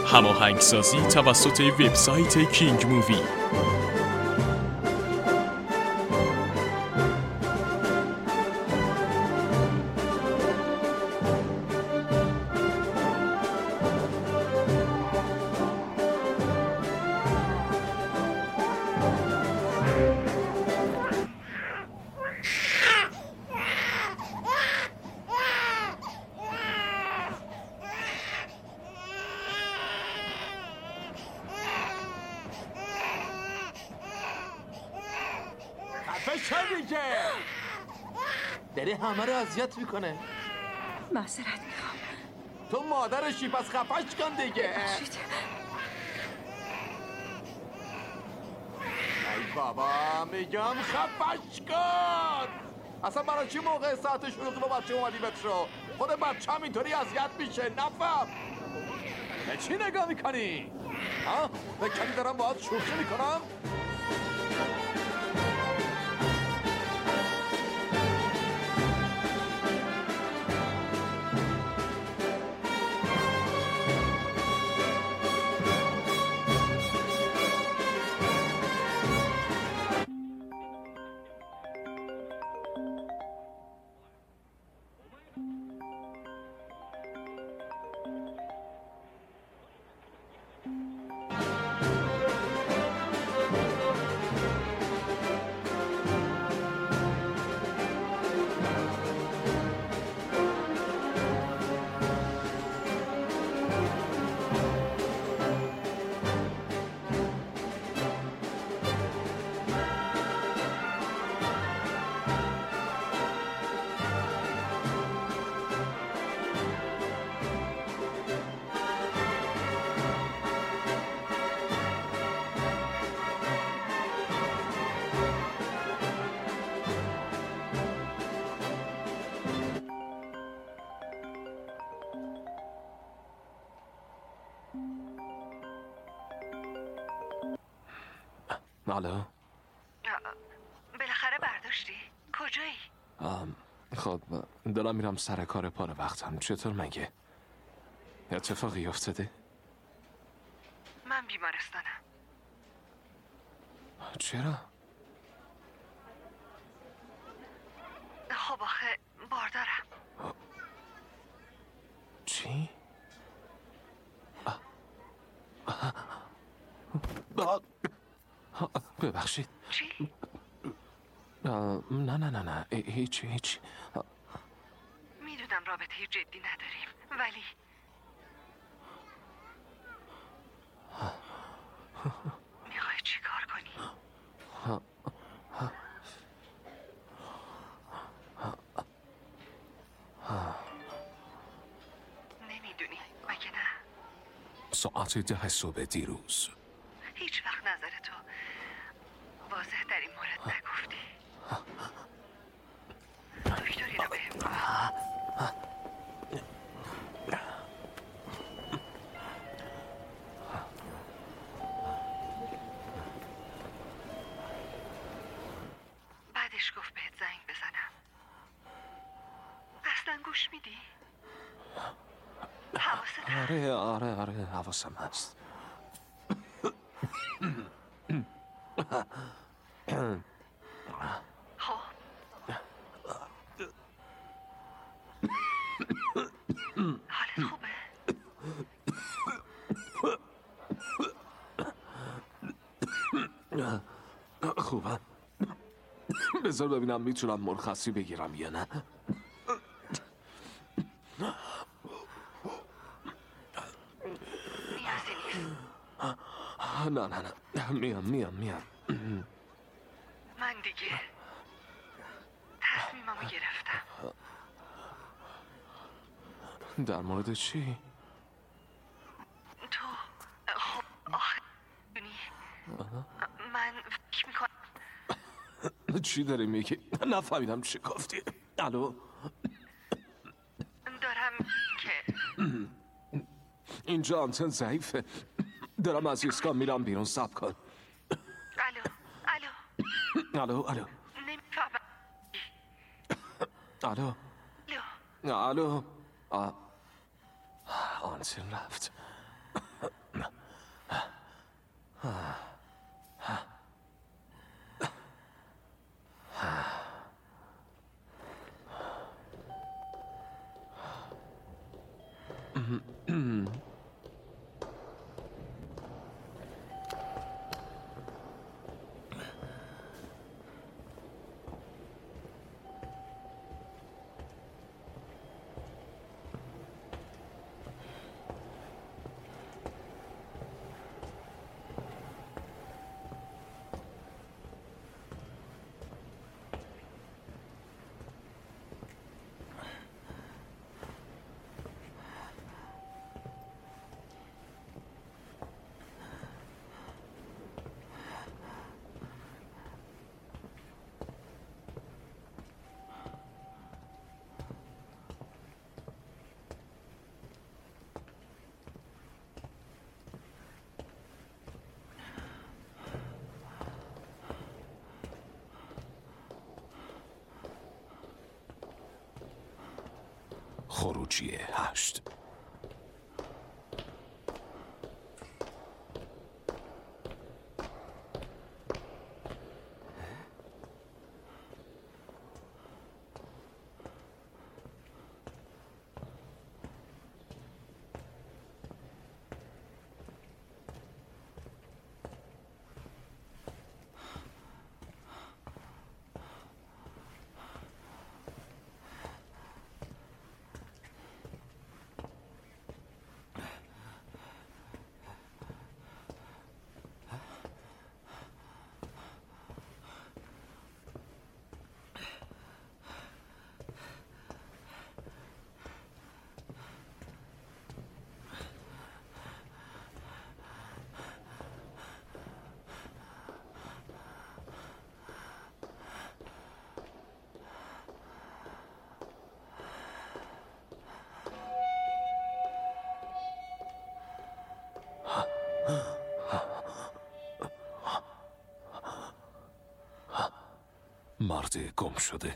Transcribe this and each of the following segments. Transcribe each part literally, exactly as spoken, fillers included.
هماهنگسازی توسط وبسایت کینگ مووی. فشار دیگه داره همه رو اذیت میکنه. معذرت میخوام. تو مادرشی پس خفش کن دیگه. بخشید. ای بابا میگم خفش کن. اصلا برای چی موقع ساعت شروع با بچه اومدی بترو؟ خود بچه هم اینطوری اذیت میشه. نفهم به چی نگاه میکنی؟ ها؟ بکنی دارم باید شوخی میکنم؟ الو بالاخره برداشتی؟ کجایی؟ خب دارم میرم سر کار پاره وقتم. چطور مگه؟ اتفاقی افتاده؟ من بیمارستانم. چرا؟ خب آخه باردارم. چی؟ آه. آه. ببخشید. چی؟ نه نه نه نه هیچ هیچ. میدونم رابطه جدی نداریم ولی میخوای چی کار کنی؟ نمیدونی مگه نه؟ ساعت ده صبح دیروز هیچ وقت نظر تو واضح در این مورد نگفتی. دکتری رو بهم گفت. بعدش گفت بهت زنگ بزنم. اصلا گوش میدی؟ حواست هست؟ آره آره آره حواسم هست. خب حالت خوبه؟ خوبم. بذار ببینم میتونم مرخصی بگیرم یا نه. نیازی نیست. نه نه نه میام میام میام. من دیگه تصمیممو گرفتم. در مورد چی؟ تو خب آخه دونی من فکر میکنم. چی داری میگی؟ نفهمیدم چی گفتی. الو دارم که اینجا آنتن ضعیفه. دارم از ایستگاه میرم بیرون. صبر کن. الو الو الو الو نمیفهمم. الو الو الو آنتن رفت. خروجی هشت. مرد گم شده.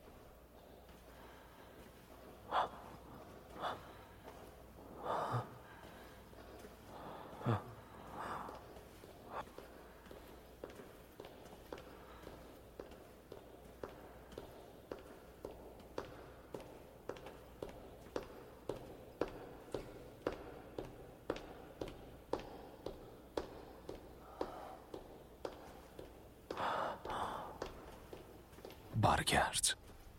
برگرد.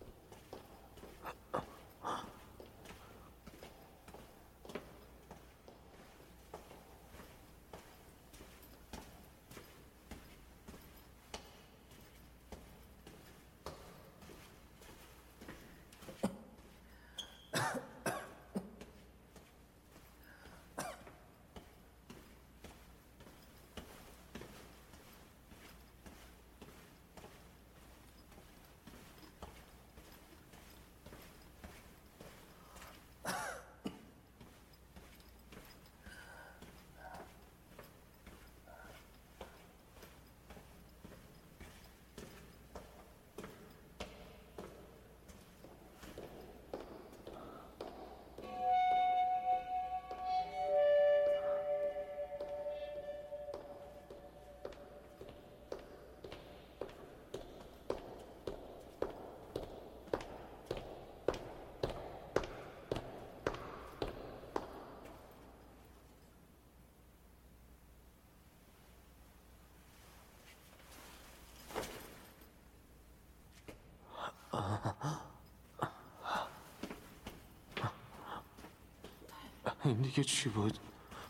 این دیگه چی بود؟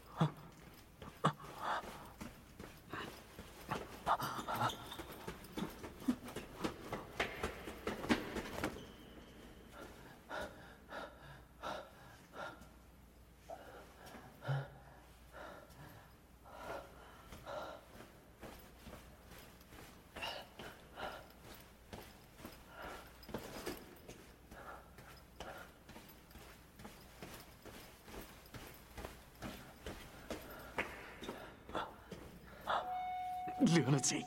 Lunacy.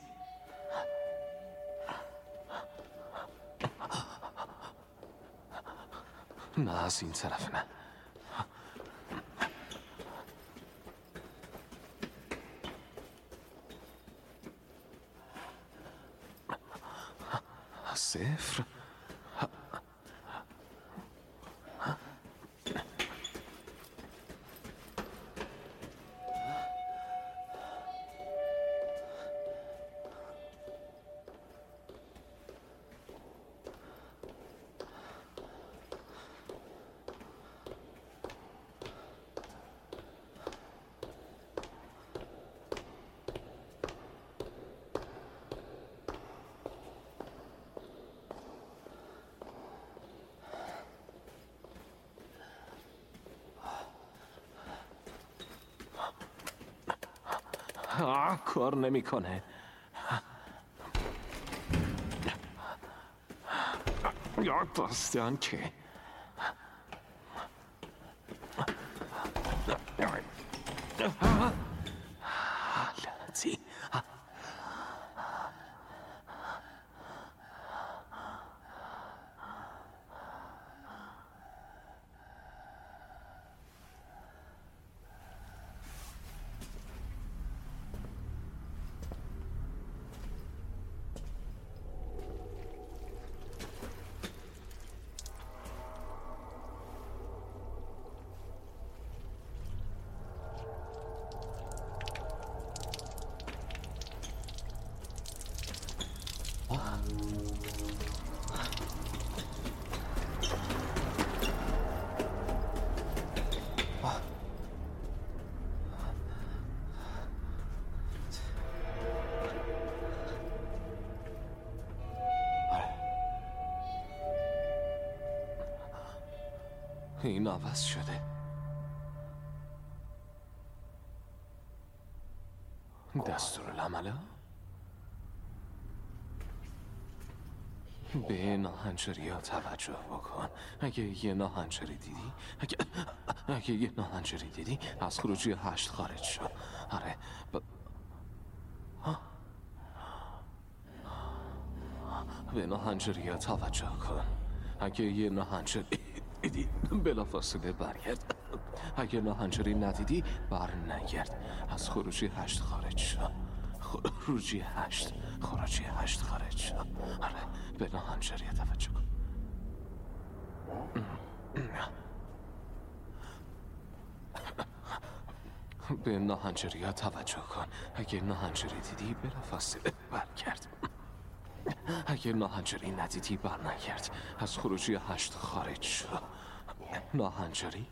نه از این طرف نه. صفر. آه کار نمیکنه. یا داستان که لعنتی. این عوض شده. دستورالعمله به ناهنجاری ها توجه بکن. اگه یه ناهنجاری دیدی اگه, اگه یه ناهنجاری دیدی از خروجی هشت خارج شو. آره ب... به ناهنجاری ها توجه کن. اگه یه ناهنجاری دیدی بلا فاصله برگرد. اگه ناهنجاری ندیدی بر نگرد. از خروجی هشت خارج شو. خروجی هشت خروجی هشت خارج شو. آره به ناهنجاری توجه کن. به ناهنجاری توجه کن. اگه ناهنجاری دیدی بلا فاصله برگرد. اگه ناهنجاری ندیدی بر نگرد. از خروجی هشت خارج شو. ناهنجاری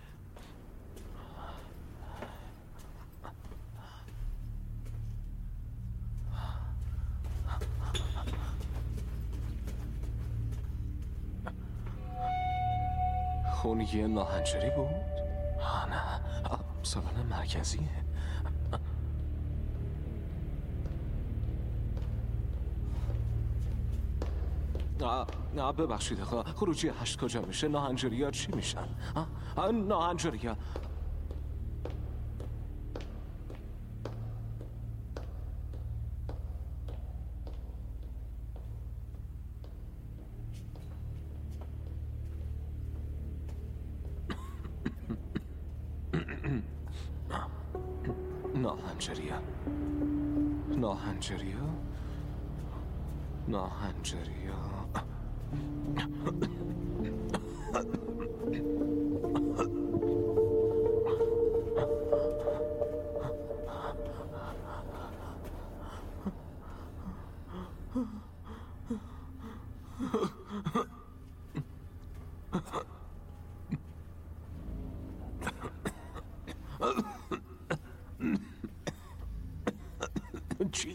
خون یه ناهنجاری بود؟ آه نه سالن مرکزیه. نه ببخشید آقا خروجی هشت کجا میشه؟ ناهنجاری ها چی میشن؟ ناهنجاری ها ناهنجاری ها ناهنجاری ها ناهنجاری ها چی؟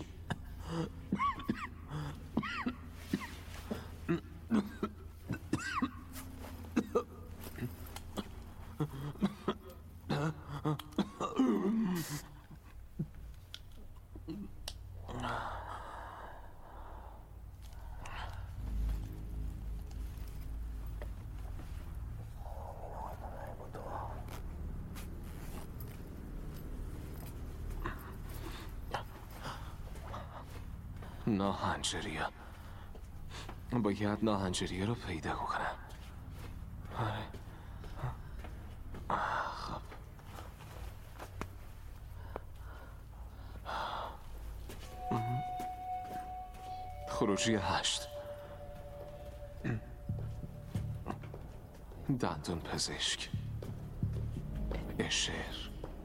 ناهنجاری‌ها باید ناهنجاری‌ها رو پیدا کنم. آره خب خروجی هشت دندون پزشک، اشر،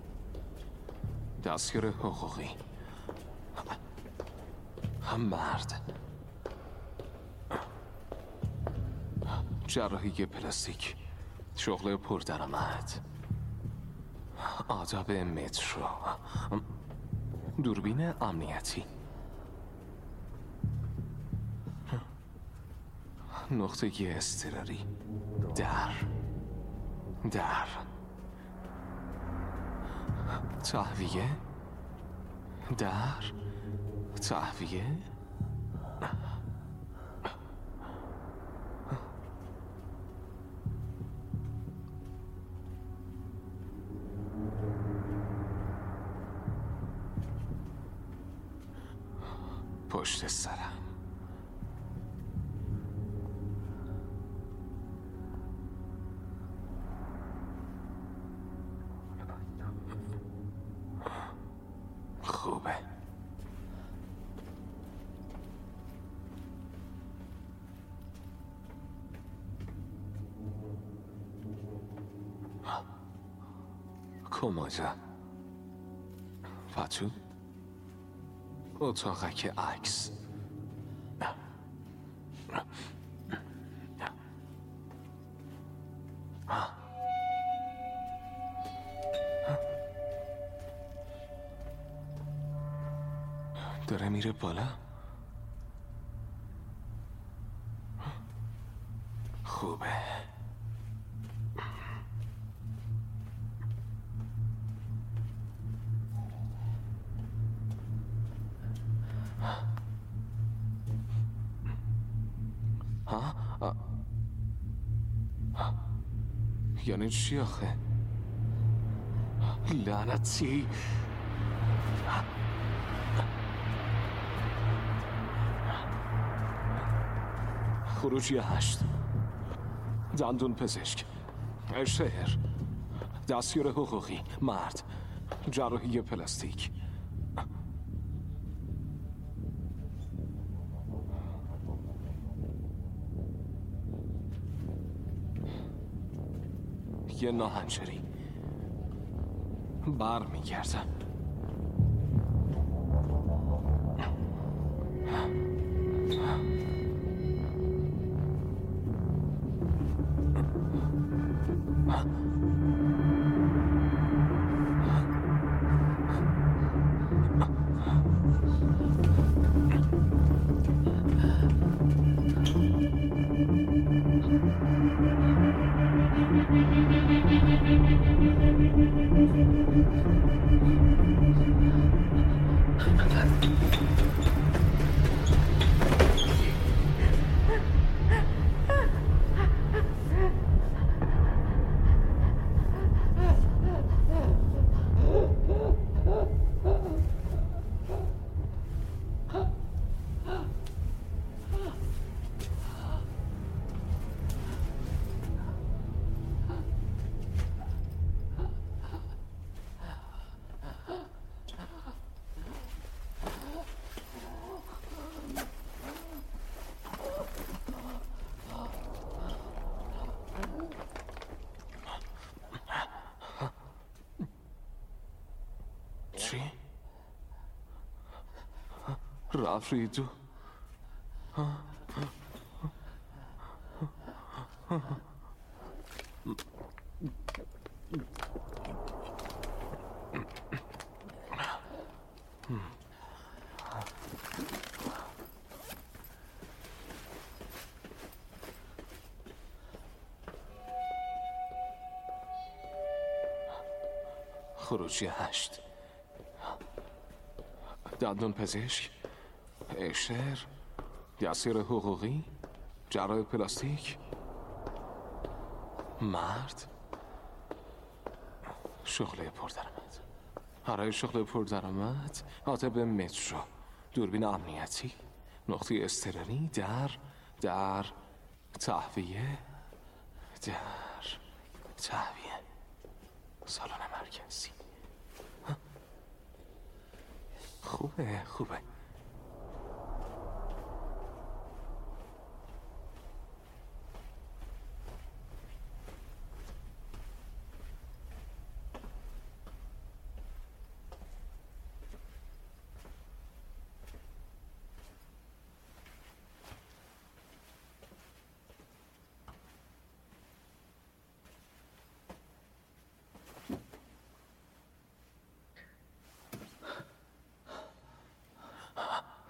دستیار حقوقی، مرد، جراحی پلاستیک، شغل پردرآمد، آداب مترو، دوربین امنیتی، نقطه اضطراری، در در تهویه، در تهویه، پشت سرم، خوبه. کمودا و تو اتاقک عکس. داره میره بالا. خوبه. ها؟ یعنی چی آخه؟ لعنتی. خروجی هشت، دندون پزشک، شهر، دستیار حقوقی، مرد، جراحی پلاستیک. یه ناهنجاری. بر میگردم. چی؟ رفت ریدو. خروجی هشت، دندون پزشک، اشتر، دستیار حقوقی، جراح پلاستیک، مرد، شغل پردرآمد. برای شغل پردرآمد، آداب مترو، دوربین امنیتی، نقطه اضطراری، در در تهویه، در تهویه، سالن مرکزی. خوبه خوبه.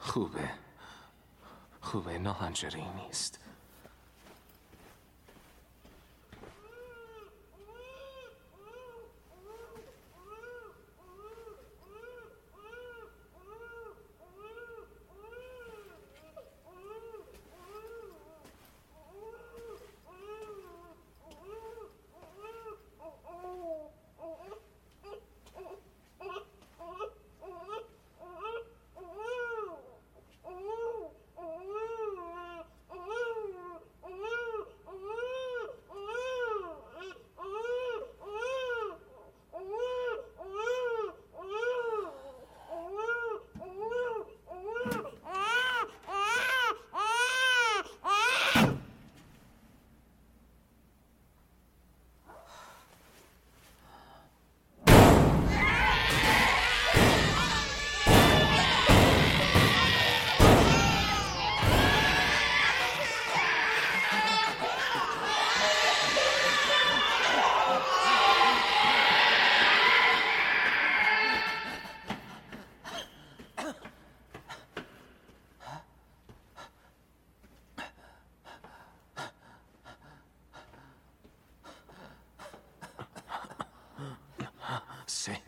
خوبه خوبه ناهنجاری نیست. سه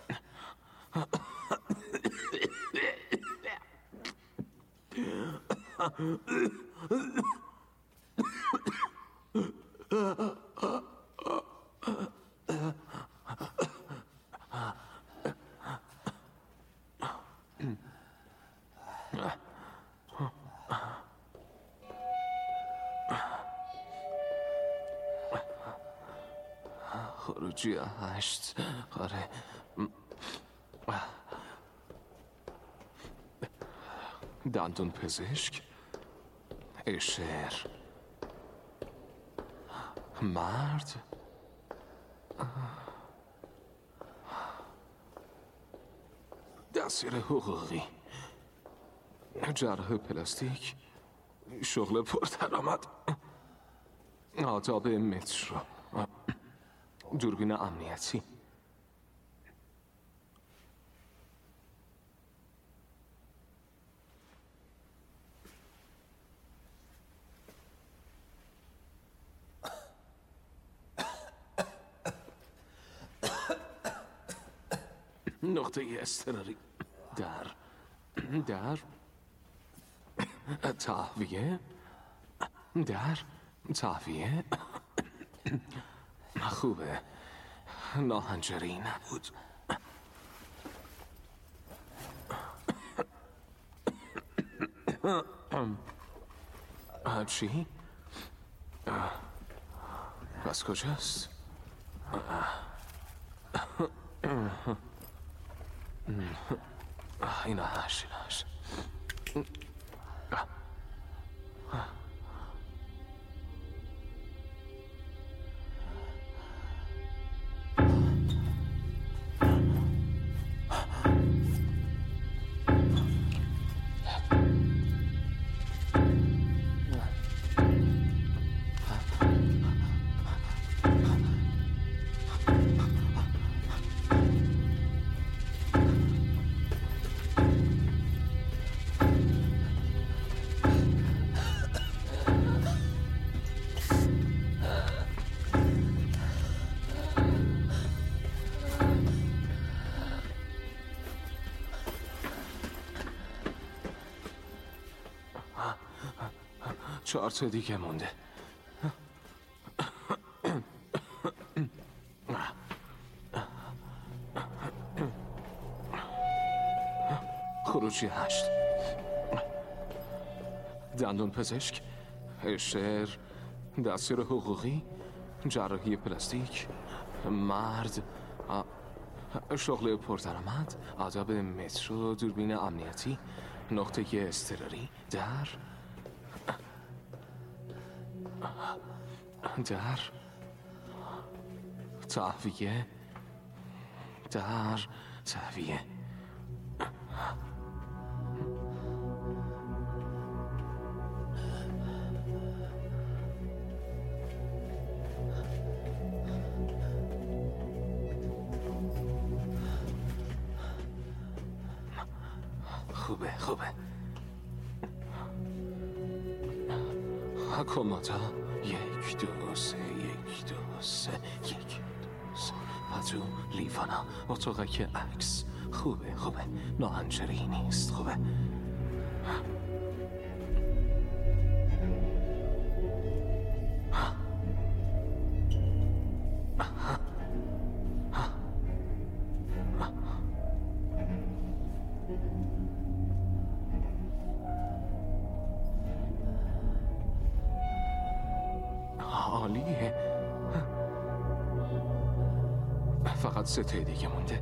خروجی هشت. آره دندون پزشک، اشر، مرد، دستیار حقوقی، جراح پلاستیک، شغل پردرآمد، آداب مترو، دوربین امنیتی. نقطه اضطراری در در تهویه در تهویه. خوبه ناهنجاری نبود. چی؟ پس کجاست؟ اینا هشت اینا هشت. چهار تا دیگه مونده. خروجی هشت. دندون پزشک، اشتر، دستیار حقوقی، جراحی پلاستیک، مرد، شغل پردرآمد، آداب مترو، دوربین امنیتی، نقطه اضطراری، در در تهویه در تهویه. خوبه خوبه کمادا یک دو سه یک دو سه یک دو سه پتو لیوانا اتاقک عکس خوبه خوبه ناهنجاری نیست خوبه عالیه فقط سه تا دیگه مونده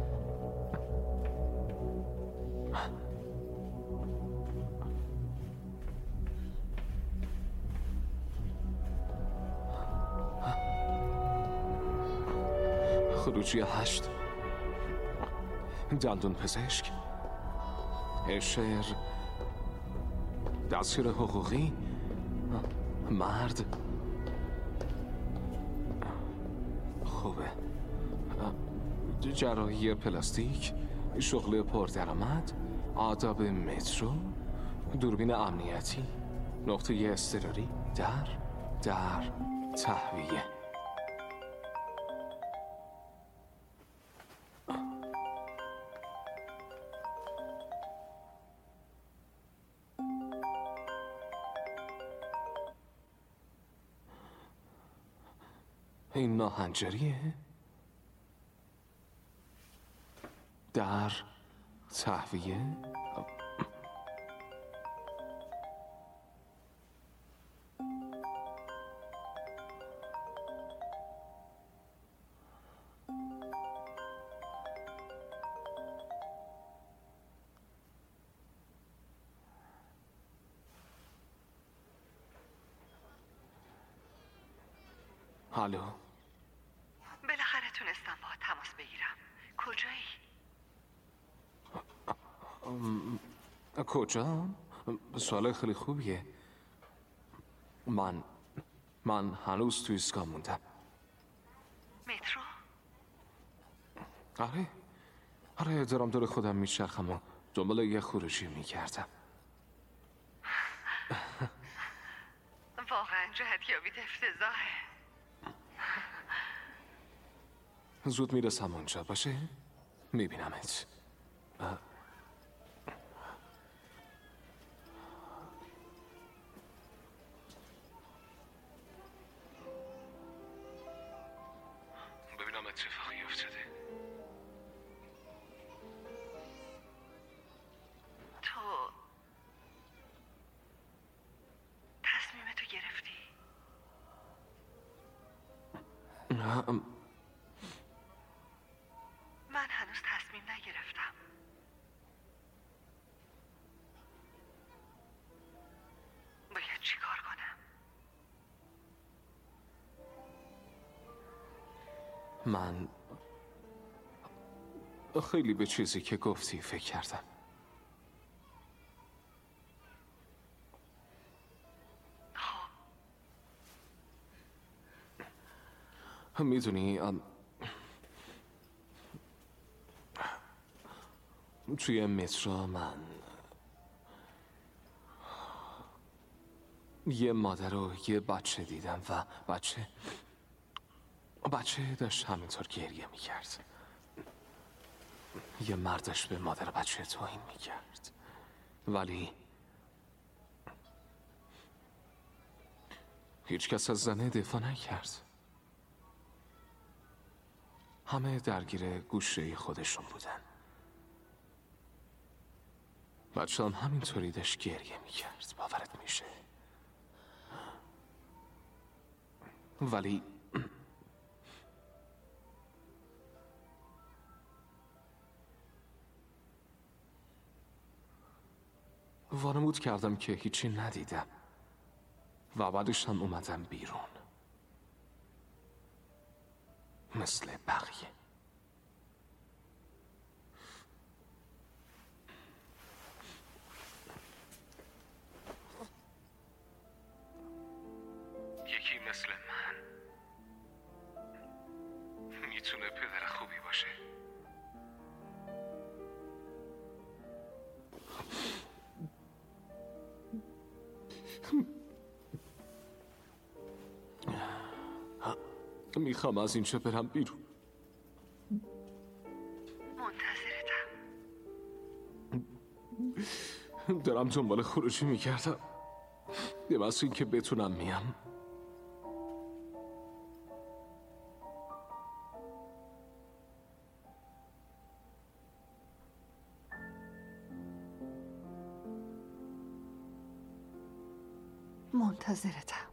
خروجی هشت دندون پزشک اشر دستگیر حقوقی مرد خوبه جراحی پلاستیک شغل پردرآمد آداب مترو دوربین امنیتی نقطه اضطراری در در تهویه این ناهنجاریه در تهویه الو بالاخره تونستم با تماس بگیرم. کجایی؟ کجا؟ سوال خیلی خوبیه. من من هنوز توی ایستگاه موندم. مترو؟ آره آره دارم دور خودم میچرخم و دنبال یه خروجی میگردم. واقعا جهتیابیت افتضاحه. زود میرسم اونجا باشه؟ میبینمت. ببینم اتفاقی افتاده. تو تصمیمتو گرفتی؟ نه من هنوز تصمیم نگرفتم. باید چی کار کنم؟ من خیلی به چیزی که گفتی فکر کردم. خب میدونی توی مترو من یه مادر و یه بچه دیدم و بچه بچه داشت همینطور گریه میکرد. یه مردش به مادر بچه توهین میکرد ولی هیچ کس از زنه دفاع نکرد. همه درگیر گوشه خودشون بودن. بچه هم همینطوری داشت گریه میکرد. باورت میشه؟ ولی وانمود کردم که هیچی ندیدم و بعدش هم اومدم بیرون مثل بقیه. یکی مثل من میتونه پدر خوبی باشه. میخوام از اینجا برم بیرون. منتظرتم. دارم دنبال خروجی میکردم. به واسه این که بتونم میام. منتظرتم.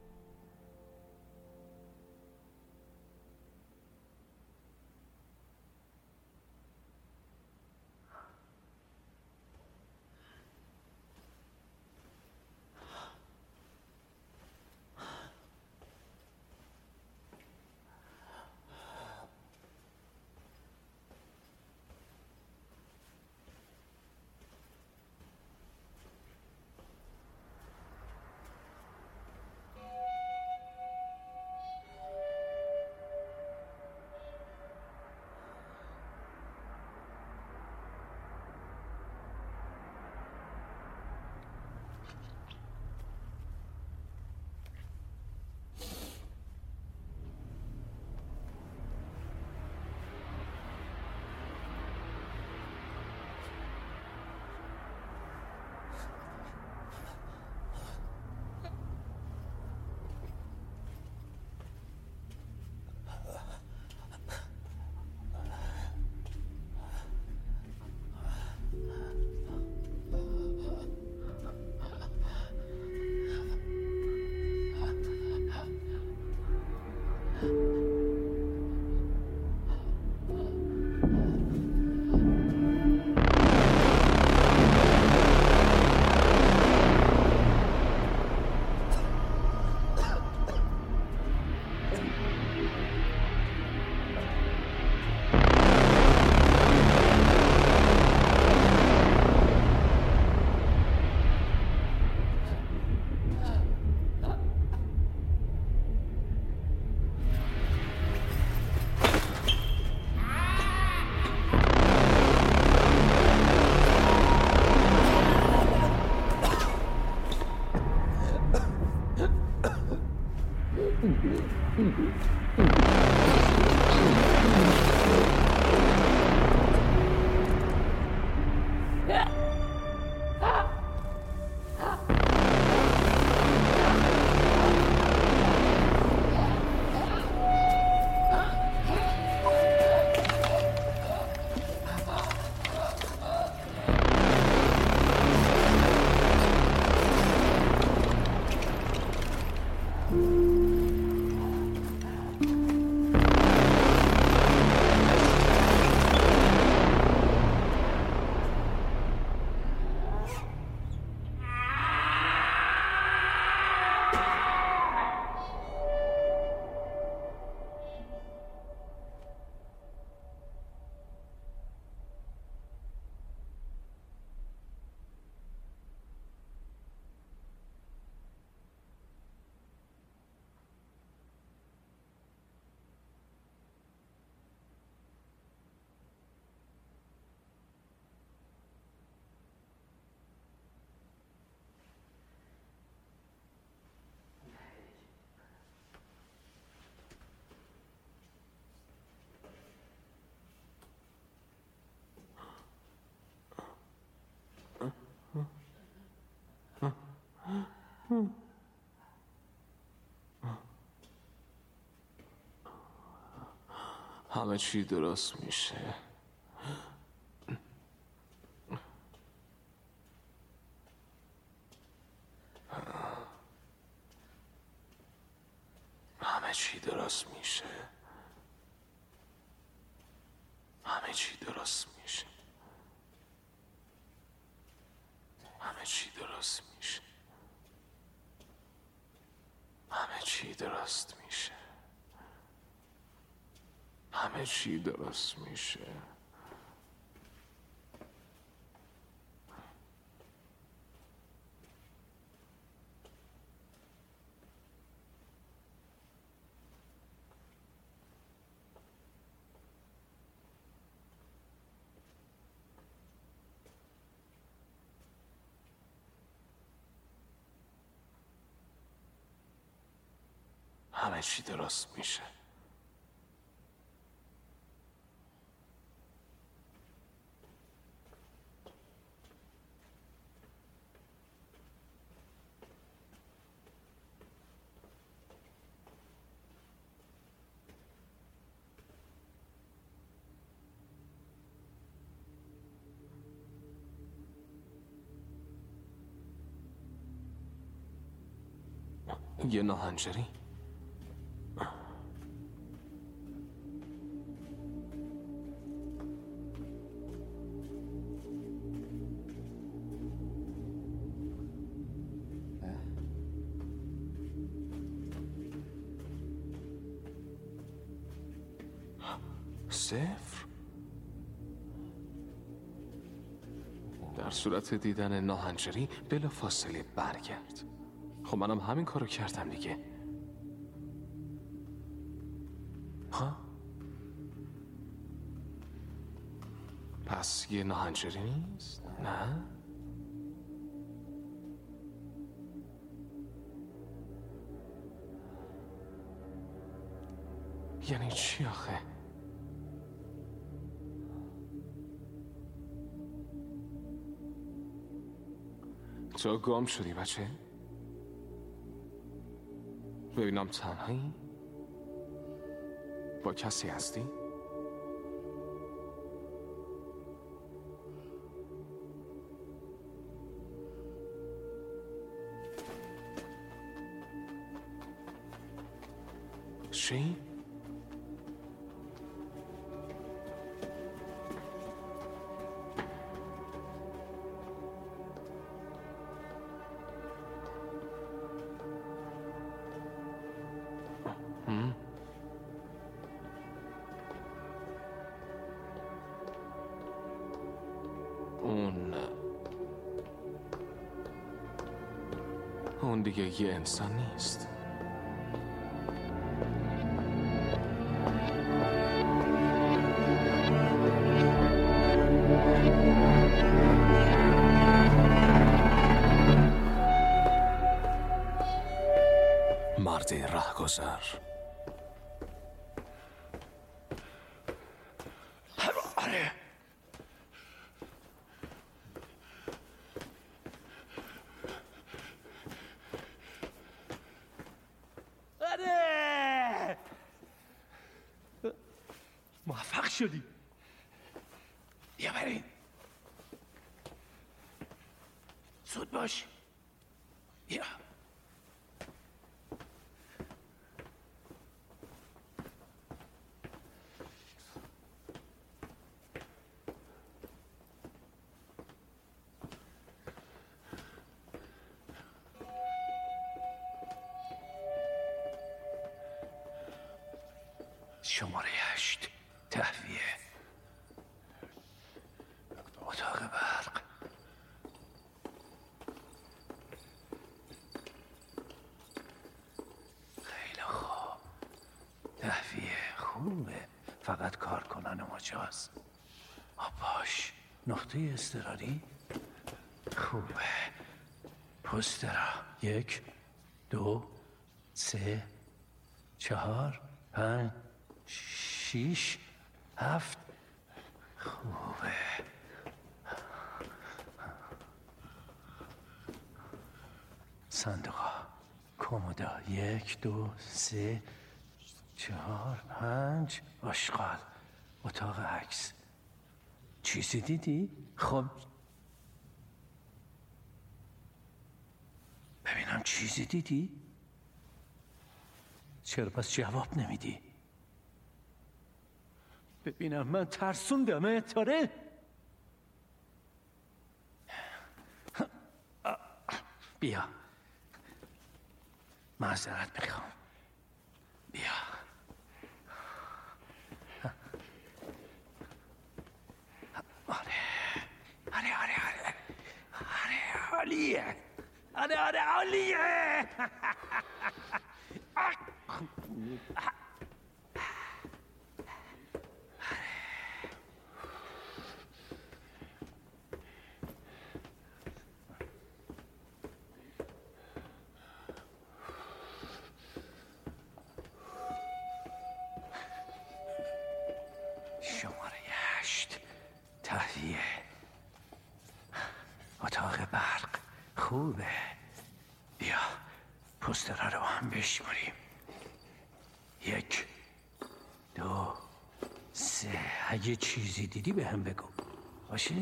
همه چی درست میشه. همه چی درست میشه. همه چی درست میشه. همه چی درست میشه. همه چی درست میشه. همه چی درست میشه. همه چی درست میشه. یه ناهنجاری؟ صفر؟ در صورت دیدن ناهنجاری بلا فاصله برگرد. خب منم همین کارو کردم دیگه. ها؟ پس یه ناهنجاری نیست؟ نه؟ یعنی چی آخه؟ تو گم شدی بچه؟ ببینم تنهایی؟ با کسی هستی؟ چی؟ اون اون دیگه یه انسان نیست. مرد رهگذر. آره آره موفق شدی. بیا برین. زود باش. بیا. شماره هشت تهویه اتاق برق. خیلی خوب. تهویه خوبه، فقط کار کنن مجاز. آباش نقطه اضطراری خوبه. پوسترا یک دو سه چهار پنج شیش هفت خوبه. صندوقا کمودا یک دو سه چهار پنج آشغال اتاق عکس. چیزی دیدی؟ خب ببینم چیزی دیدی؟ چرا پس جواب نمیدی؟ ببینم من ترسوندمه تاره؟ بیا معذرت میخوام. بیا آره آره آره آره آره عالیه. آره آره عالیه. شماره هشت تهویه اتاق برق خوبه. بیا پوسترها رو هم بشماریم. یک دو سه. اگه چیزی دیدی به هم بگو باشه.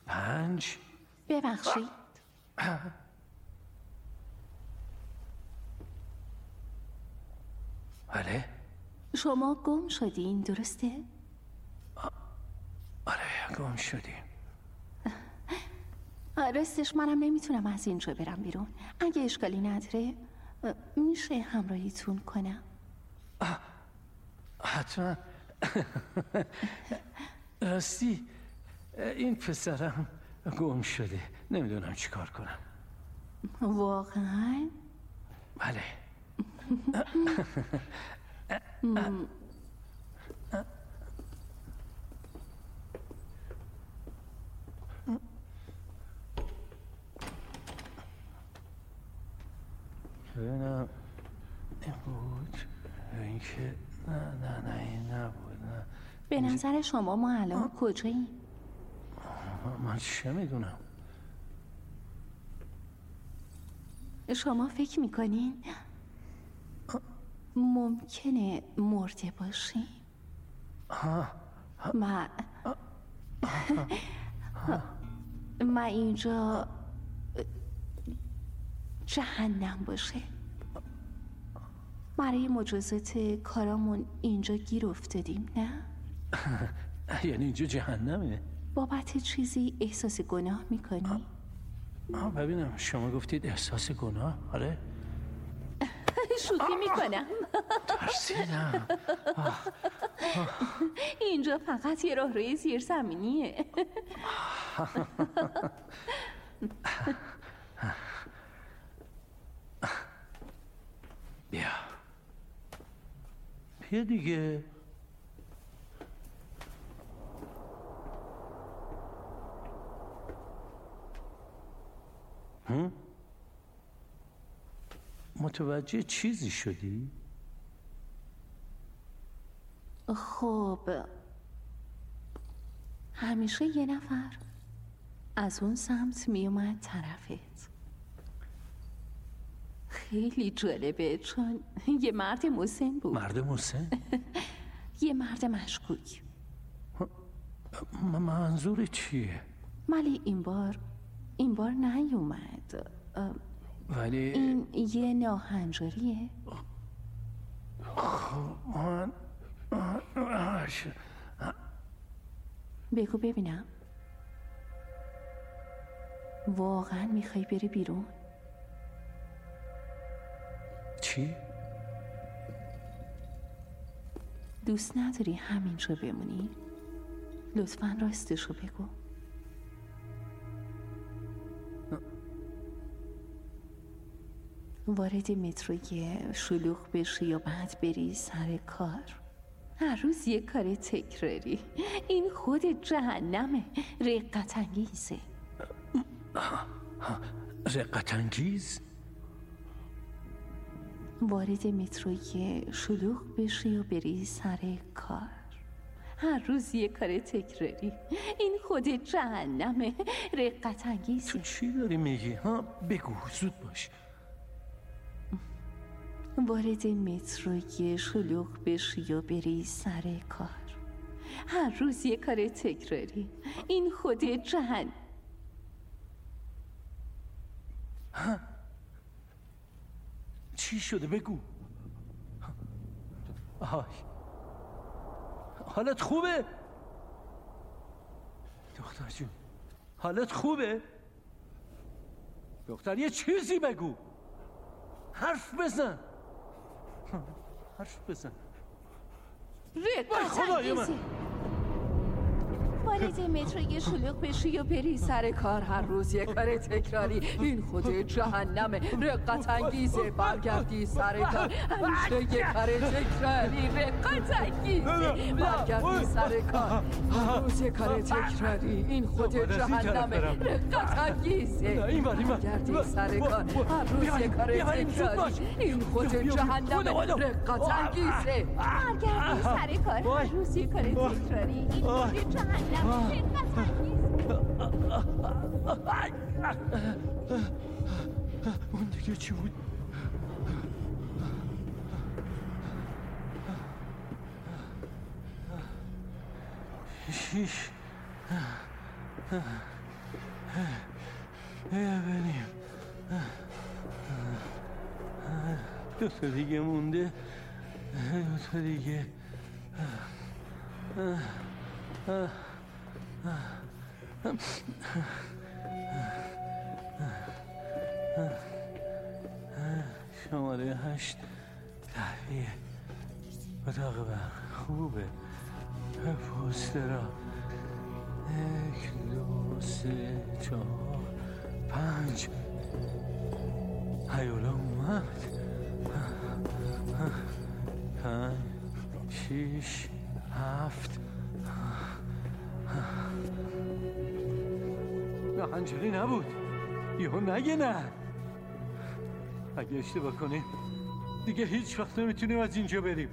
پنج. ببخشید بله؟ شما گم شدین درسته؟ آره گم شدیم. راستش منم نمیتونم از اینجا برم بیرون. اگه اشکالی نداره میشه همراهیتون کنم؟ حتما. راستی این پسرم گم شده، نمیدونم چی کار کنم. واقعا؟ بله. ببینم این بود این که نه نه نه این نبود. نه به نظر شما ما الان کجاییم؟ من چه میدونم. شما فکر میکنین ممکنه مرده باشیم؟ من من اینجا جهنم باشه. برای مجازات کارامون اینجا گیر افتادیم نه؟ یعنی اینجا جهنمه؟ بابت چیزی احساس گناه میکنی؟ آه ببینم شما گفتید احساس گناه؟ آره؟ شوخی میکنم. ترسیدم. اینجا فقط یه راهروی زیر زمینیه. بیا بیا دیگه. هم؟ متوجه چیزی شدی؟ خب همیشه یه نفر از اون سمت میومد طرفت. خیلی جالبه چون یه مرد مسن بود. مرد مسن؟ یه مرد مشکوک. منظور چیه؟ ولی این بار این بار نیومد. ولی این یه ناهنجاریه. من بگو ببینم واقعا میخوای بری بیرون؟ چی؟ دوست نداری همینجا بمونی؟ لطفاً راستشو بگو. وارد متروی شلوغ بشی یا بعد بری سر کار. هر روز یه کار تکراری. این خود جهنمه. رقت انگیزه. رقت انگیز؟ وارد متروی شلوغ بشی و بری سر کار. هر روز یه کار تکراری. این خود جهنمه. رقت انگیزه. تو چی داری میگی؟ ها بگو زود باش. وارد متروی شلوغ بشی و بری سر کار. هر روز یه کار تکراری. این خود جهنم. ها چی شده بگو. آهای حالت خوبه؟ دختر جون حالت خوبه؟ دختر یه چیزی بگو. حرف بزن. حرف بزن. رقت خدای من. وارد متروی شلوغ بشی و بری سر کار. هر روز یه کار تکراری. این خود جهنمه. رقت انگیزه. برگردی سر کار. همیشه یه کار تکراری. رقت انگیزه. برگردی سر کار. هر روز یه کار تکراری. این خود جهنمه. رقت انگیزه. برگردی سر کار. هر روز یه کار تکراری. این خود جهنمه. رقت انگیزه. برگردی سر کار. هر روز یه کار تکراری. این خود جهنمه. اون دیگه چی بود؟ شیش بریم. دو تا دیگه مونده. تو دیگه شماره هشت تهیه اتاق برق خوبه پوسترا یک دو سه چهار پنج هیولا اومد پنج شیش هفت ناهنجاری نبود یهو نگه نه اگه اشتباه کنیم دیگه هیچ وقت نمیتونیم از اینجا بریم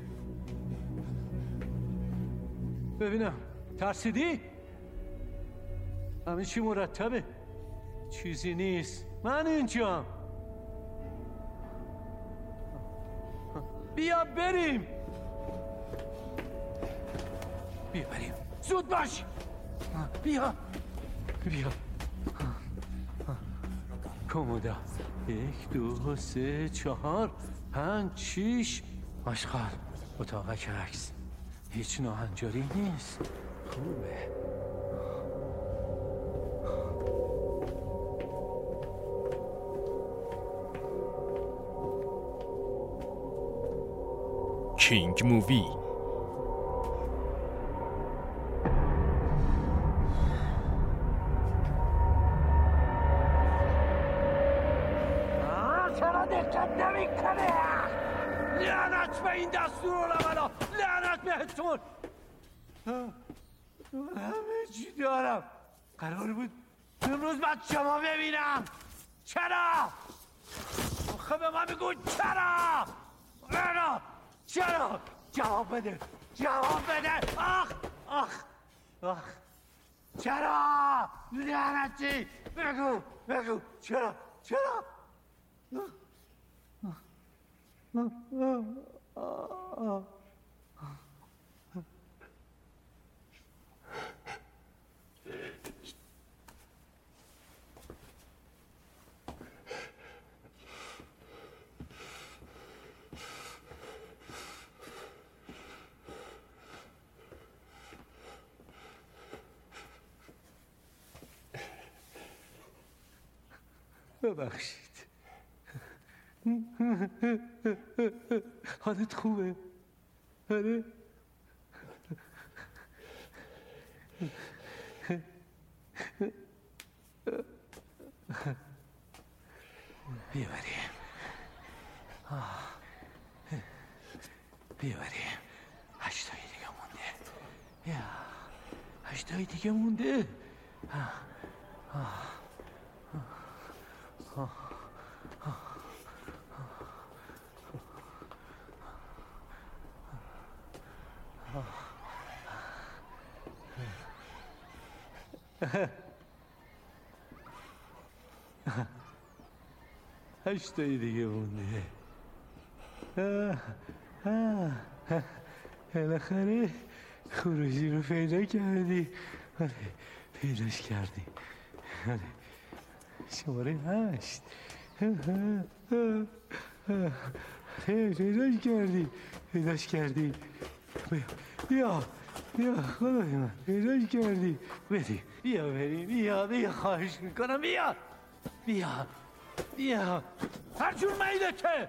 ببینم ترسیدی؟ همه چی مرتبه چیزی نیست من اینجام بیا بریم بیا بریم زود باش بیا بیا کمودا یک دو سه چهار پنج شیش آشغال اتاقک عکس هیچ ناهنجاری نیست خوبه کینگ مووی چرا دقت نمی کنه لعنت به این دستورالعملا لعنت بهتون همه چی دارم قرار بود امروز بچه ما ببینم چرا آخه به من بگو چرا چرا چرا جواب بده جواب بده آخ آخ آخ چرا لعنتی بگو بگو چرا چرا ببخشید حالت خوبه؟ آره؟ بیاوریم بیاوریم هشتایی دیگه مونده یا هشتایی دیگه مونده آه. آه. آه. هشتایی دیگه مونده بالاخره خروجی رو پیدا کردی آره پیداش کردی آره شماره هشت پیداش کردی پیداش کردی بیا بیا خدای من پیداش کردی بدی بیا بریم بیا بیا خواهش میکنم بیا بیا بیا هر جور میدته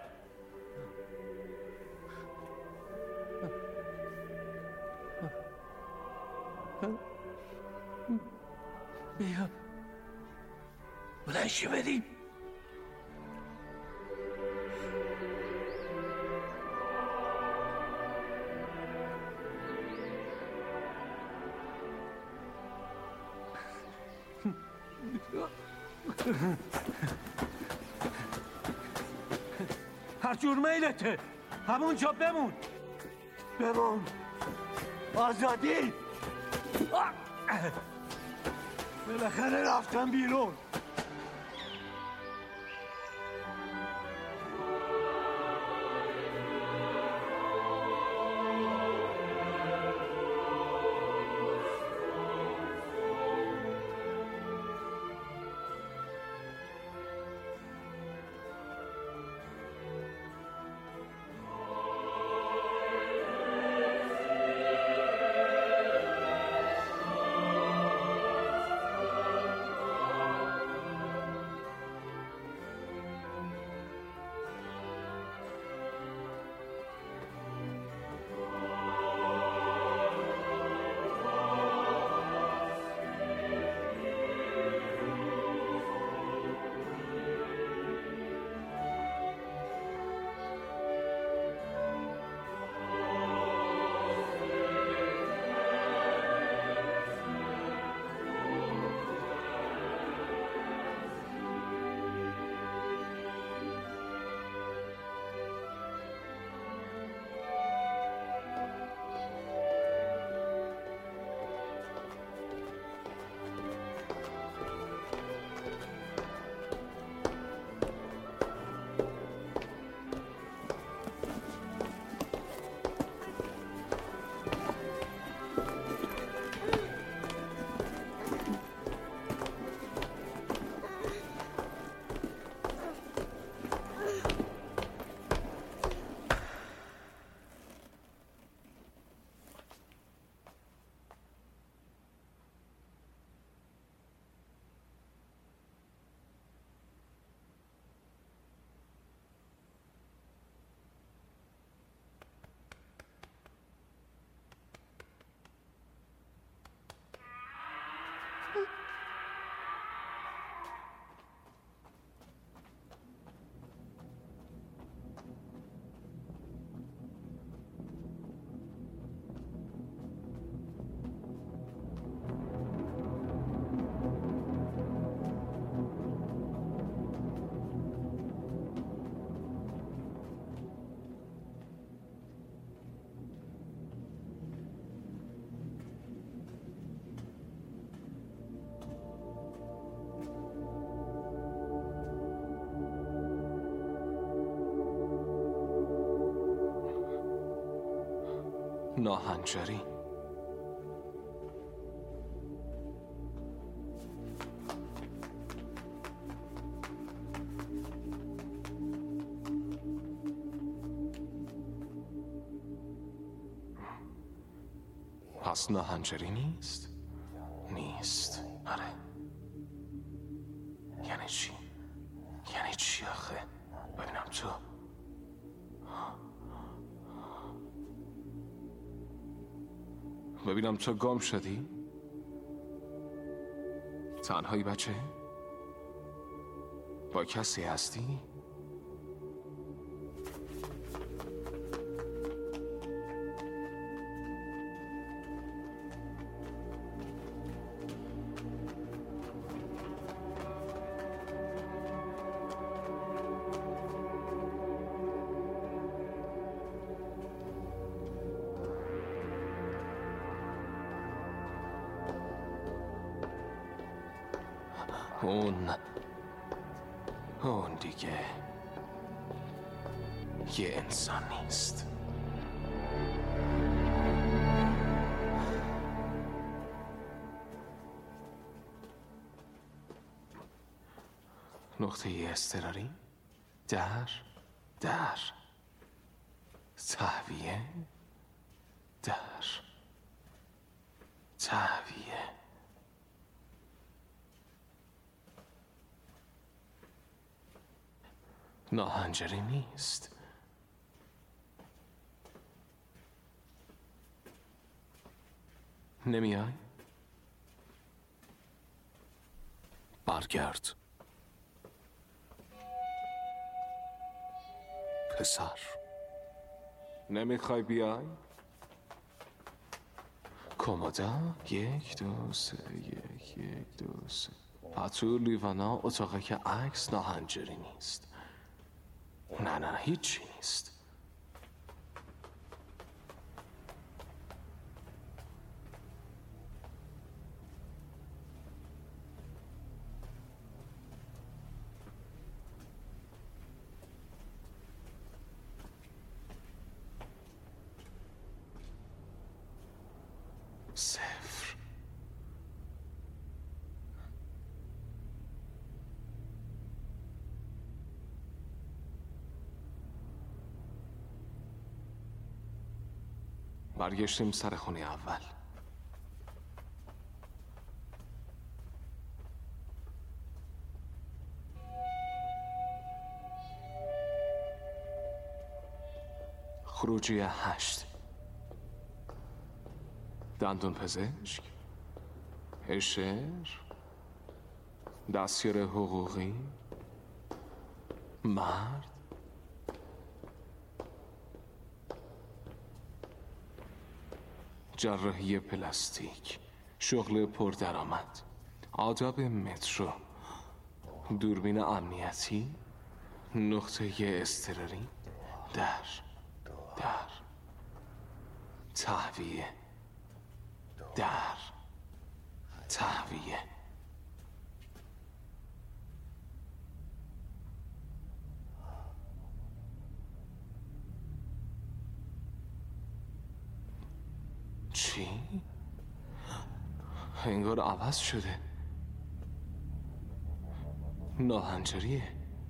بیا بلنشی بدیم هر جور میلته همونجا بمون بمون آزادی بالاخره رفتم بیرون ناهنجاری. پس ناهنجاری نیست؟ نیست. آره. یعنی چی؟ یعنی چی آخه؟ ببینم تو. ببینم تو گم شدی؟ تنهایی بچه؟ با کسی هستی؟ اون اون دیگه یه انسان نیست. نقطه اضطراری در در تهویه در تهویه. ناهنجاری نیست. نمیای؟ برگرد پسر. نمیخوای بیای؟ کمودا یک دو سه یک یک دو سه. پتو لیوانا اتاقه که عکس ناهنجاری نیست. نه نه هیچی نیست. صفر. برگشتیم سر خونه اول. خروجی هشت. دندون پزشک، اشر، دستیار حقوقی، مرد، جراحی پلاستیک، شغل پردرآمد، آداب مترو، دوربین امنیتی، نقطه اضطراری، در در تهویه در تهویه. چی؟ انگار عوض شده. ناهنجاریه.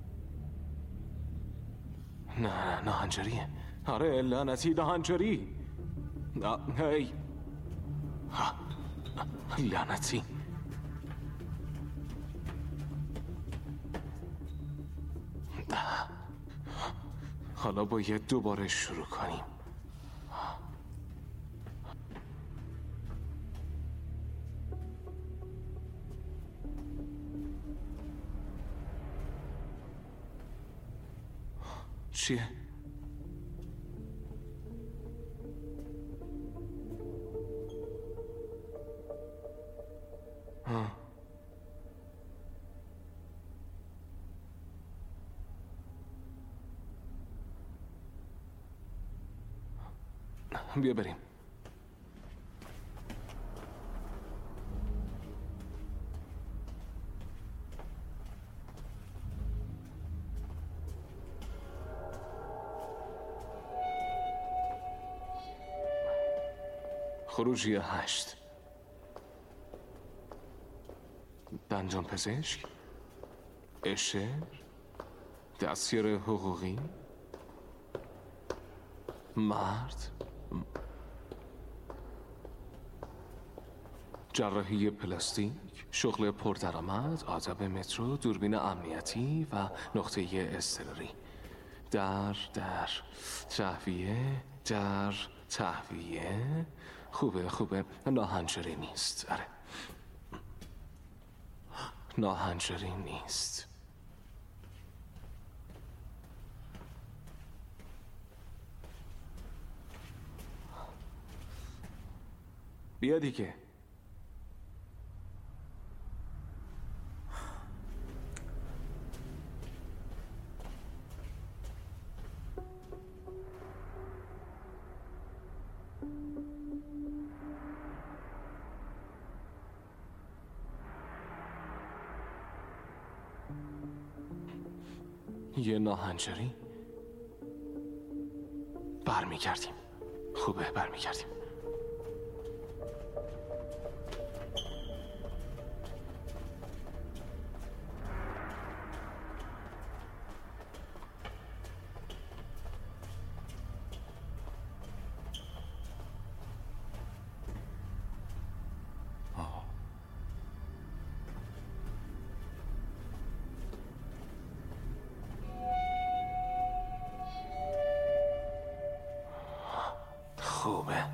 نه نه ناهنجاریه. آره لعنتی ناهنجاری. هی لعنتی. حالا باید دوباره شروع کنیم. چیه؟ ها. بیا بریم. خروجی هشت. دندان پزشک، اشر، دستیار حقوقی، مرد، جراحی پلاستیک، شغل پردرآمد، آدم مترو، دوربین امنیتی و نقطه اضطراری. در در تهویه در تهویه. خوبه خوبه ناهنجاری نیست. آره ناهنجاری نیست. بیا دیگه. یه ناهنجاری برمیگردیم. خوبه برمیگردیم. خوبه.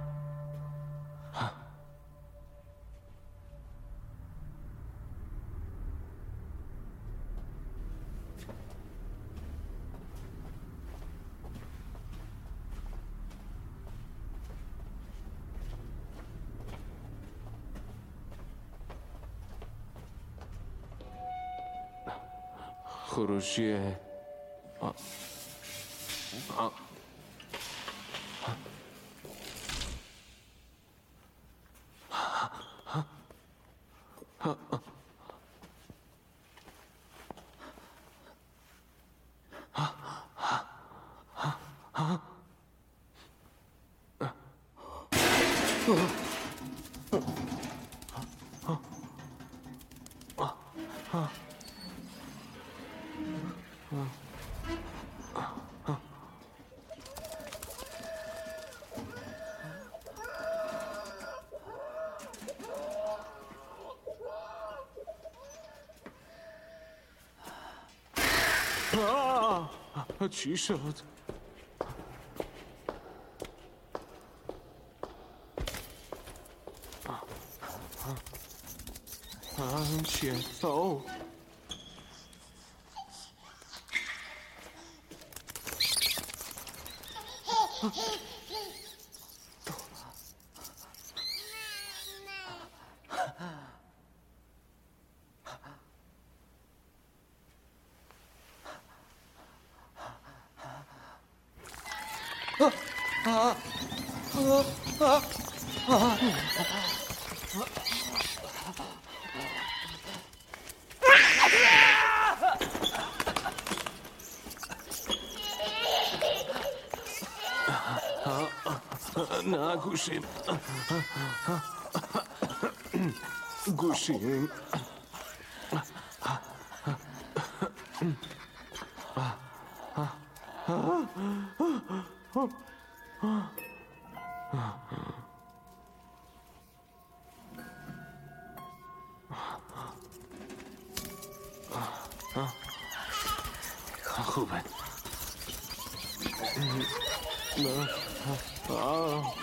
خروجی آ. آ. چی شد؟ آه چیه؟ اوه نه گوشیم گوشیم خوبه. نه آه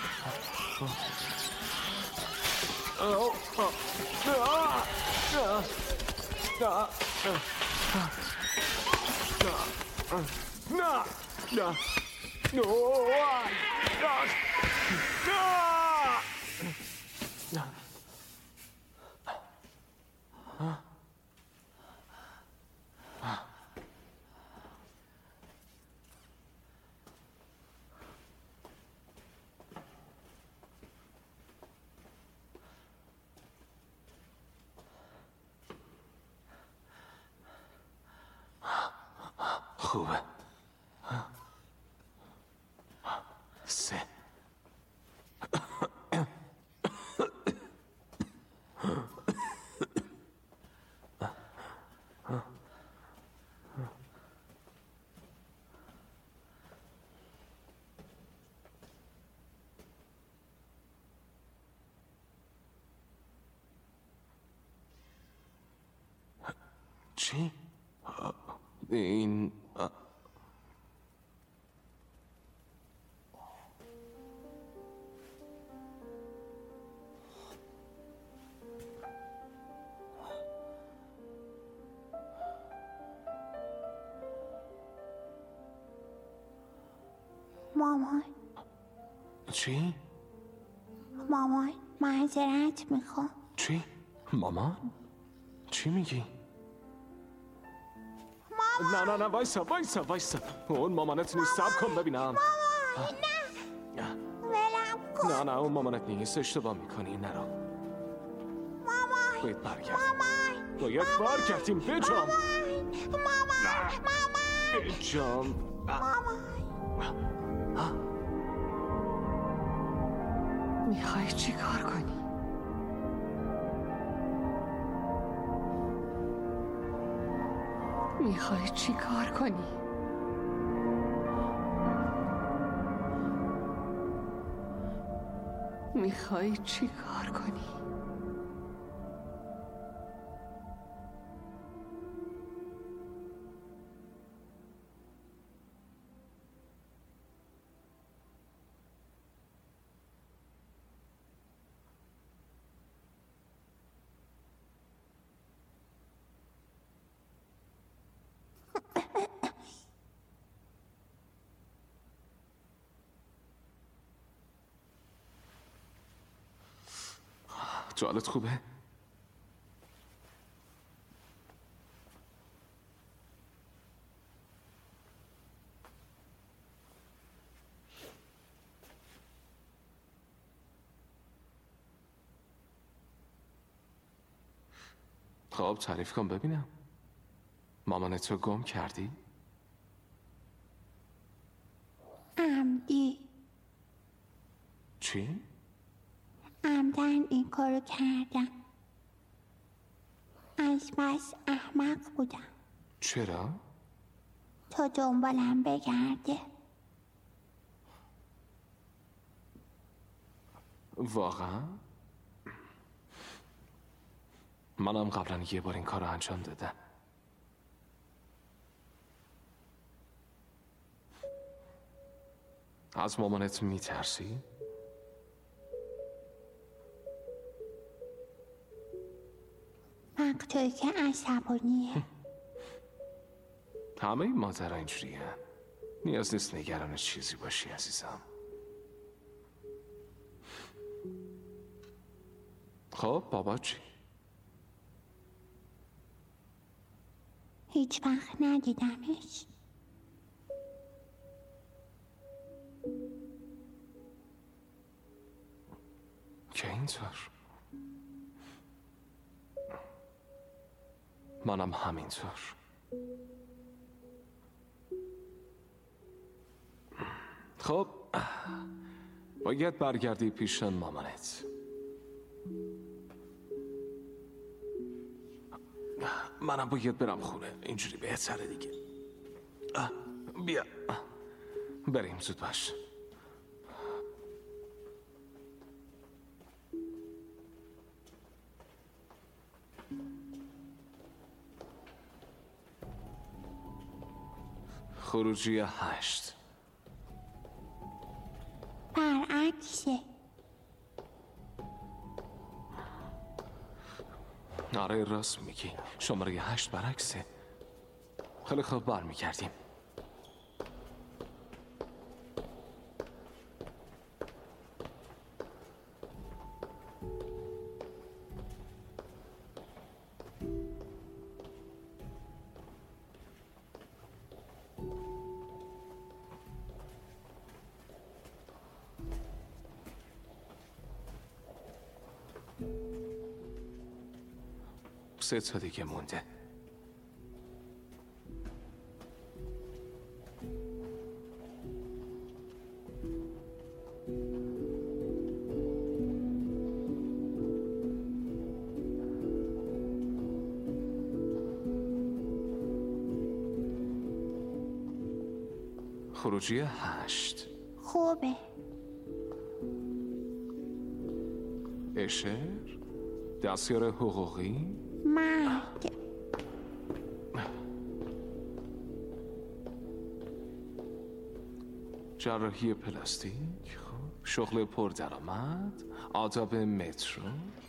خوبه. سه چی؟ این مامان چی؟ مامان معذرت میخوام. چی؟ مامان؟ چی میگی؟ مامان نه نه نه وایسا وایسا وایسا اون مامانت نیست. صبر کن ببینم. مامان نه ولم کن. نه نه اون مامانت نیست. اشتباه میکنی. نرو. مامان باید برگردیم. مامان باید برگردیم. بجام مامان مامان بجام مامان میخوای چی کار کنی؟ میخوای چی کار کنی؟ میخوای چی کار کنی؟ تو حالت خوبه؟ خب تعریف کن ببینم. مامانتو گم کردی؟ عمدی چی؟ عمدن این کارو کردم. از بس احمق بودم چرا؟ تا دنبالم بگرده. واقعا؟ منم قبلا یه بار این کار رو انجام دادم. از مامانت میترسی؟ وقتی که عصبانیه. همه این مادرها اینجوریه. نیاز نیست نگران چیزی باشی عزیزم. خب بابا چی؟ هیچ وقت ندیدمش. که اینطور؟ منم همینطور. خب باید برگردی پیش مامانت. منم باید برم خونه. اینجوری بهتره دیگه. بیا بریم زود باش. خروجی هشت. برعکسه. آره راست میگی. شماره هشت برعکسه. خیلی خوب برمیگردیم. سه تا دیگه مونده. خروجی هشت. خوبه. اشر دستیار حقوقی مرد. جراحی پلاستیک، خب شغل پردرآمد، آداب مترو.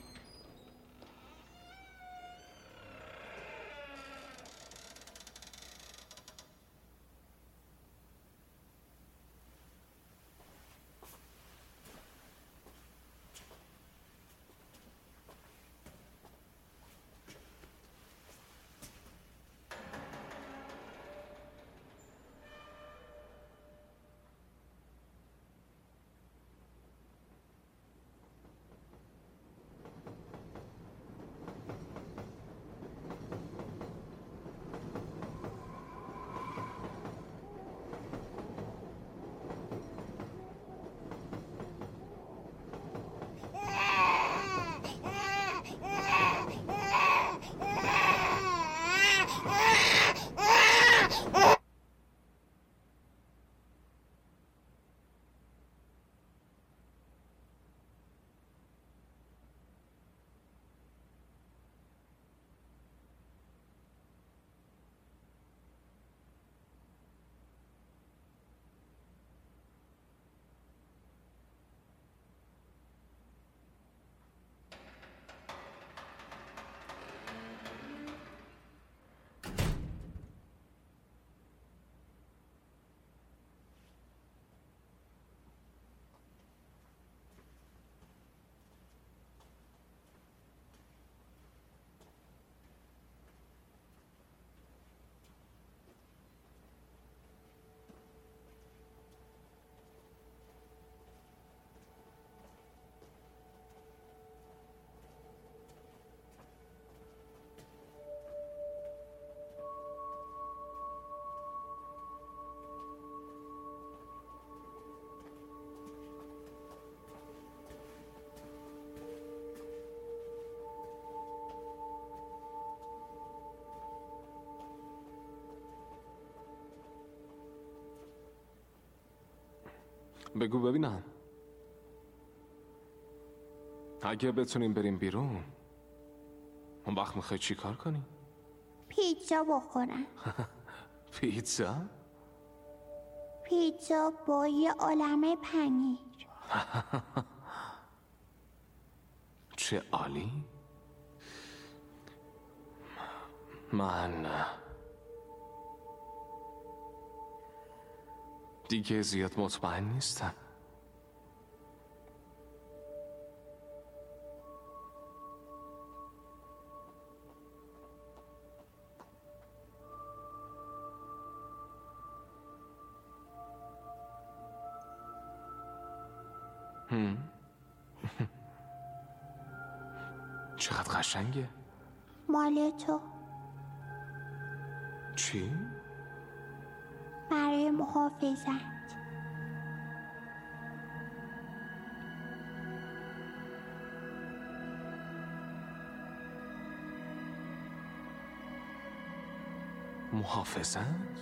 بگو ببینم، اگه بتونیم بریم بیرون اون وقت میخوای چی کار کنی؟ پیتزا بخورم. پیتزا؟ پیتزا با یه عالمه پنیر. چه عالی. من دیگه زیاد مطمئن نیستم. هم. چقدر قشنگه. مال تو. چی؟ برای محافظت. محافظت؟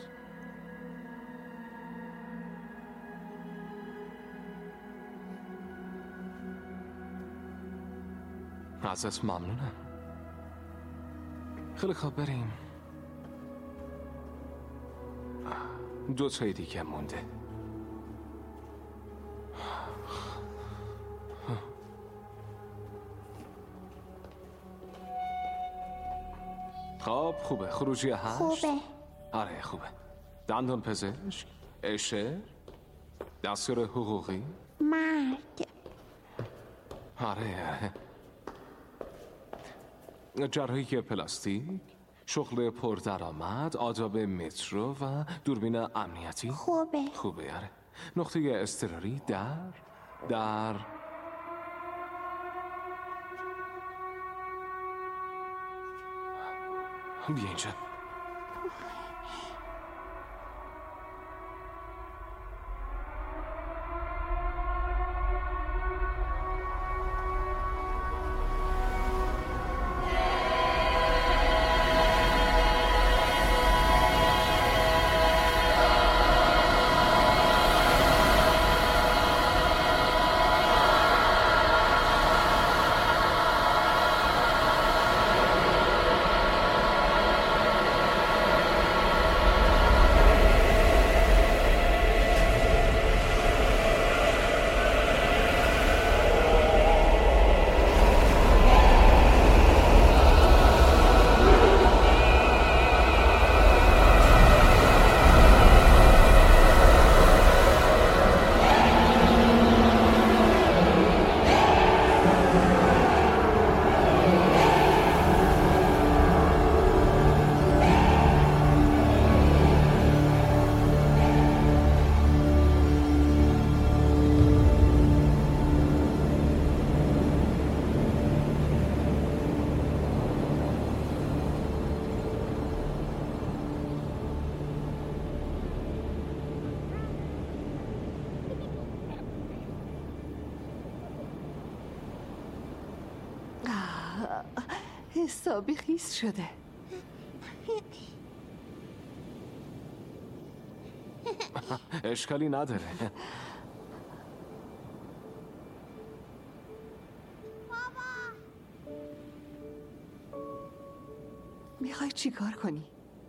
ازت ممنونم. خیلی خوب، بریم. دو تای دیگه مونده. خب خوبه. خروجی هشت. خوبه. آره خوبه. دندان پزشک، اشعه، دستیار حقوقی، مرگ. آره جراحی پلاستیک، شغل پردرآمد، آداب مترو و دوربین امنیتی. خوبه. خوبه. آره. نقطه اضطراری در در بیا اینجا. حسابی خیس شده. اشکالی نداره. میخوای چی کار کنی؟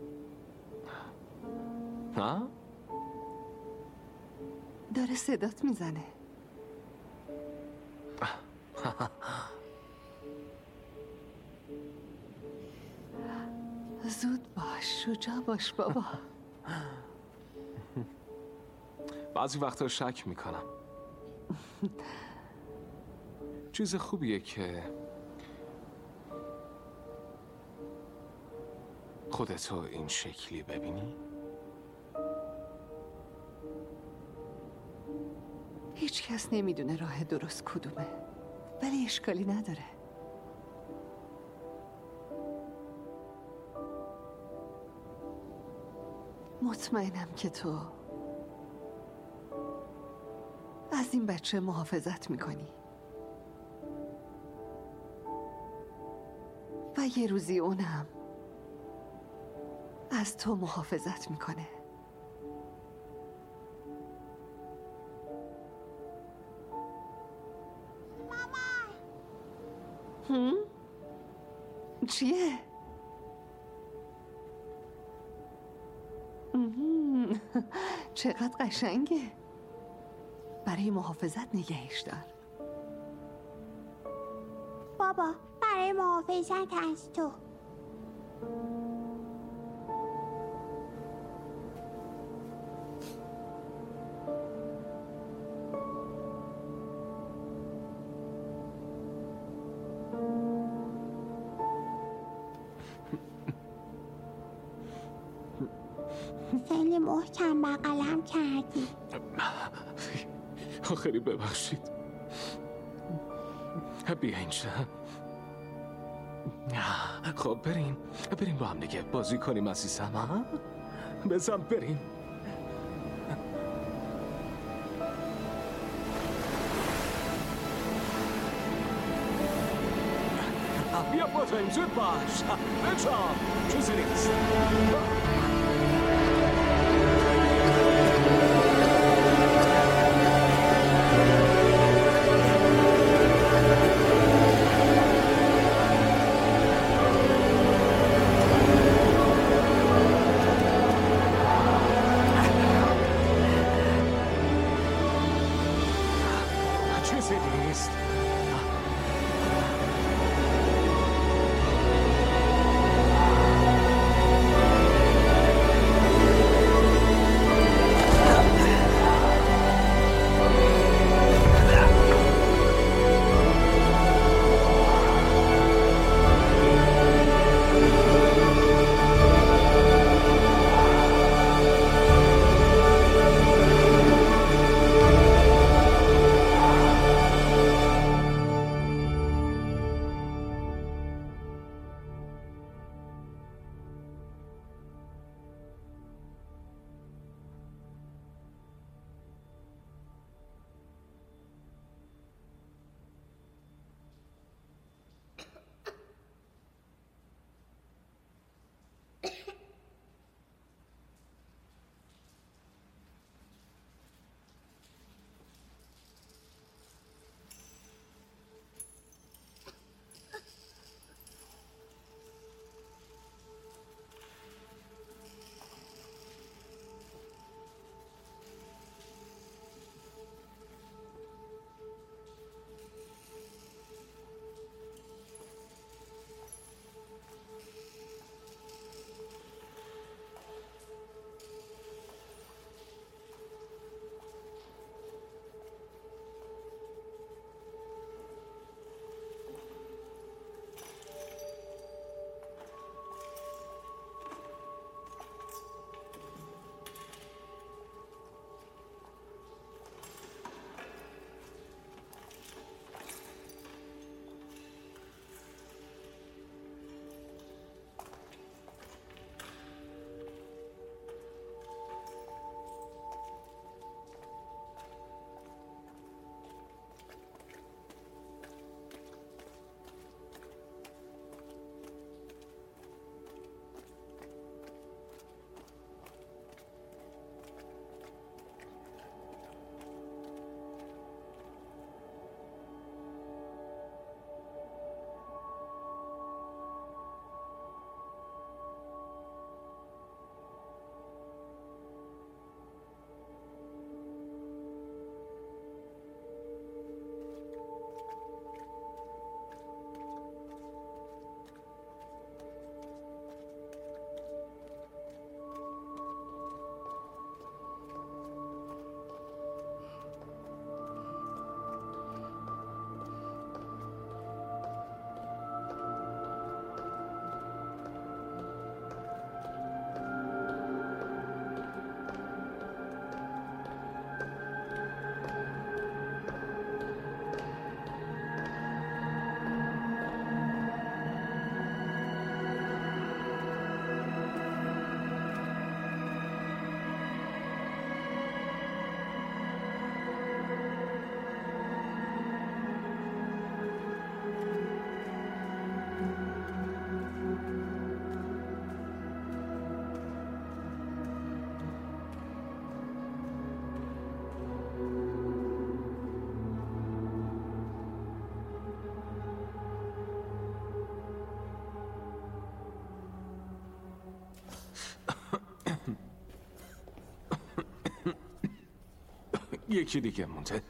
ها؟ داره صدات میزنه. زود باش، شجاع باش بابا. بعضی وقتا شک میکنم. چیز خوبیه که خودتو این شکلی ببینی. هیچ کس نمیدونه راه درست کدومه، ولی اشکالی نداره. مطمئنم که تو از این بچه محافظت میکنی و یه روزی اونم از تو محافظت میکنه. هم؟ چیه؟ مهم. چقدر قشنگه. برای محافظت نگهش دار. بابا برای محافظت از تو. خیلی محکم بغلم کردی. خیلی ببخشید. بیا اینجا. خب بریم بریم با هم دیگه بازی کنیم عزیزم. ها؟ بزن بریم. بیا باتایم زود باش. بچام چیزی نیست. یکی دیگه مونده.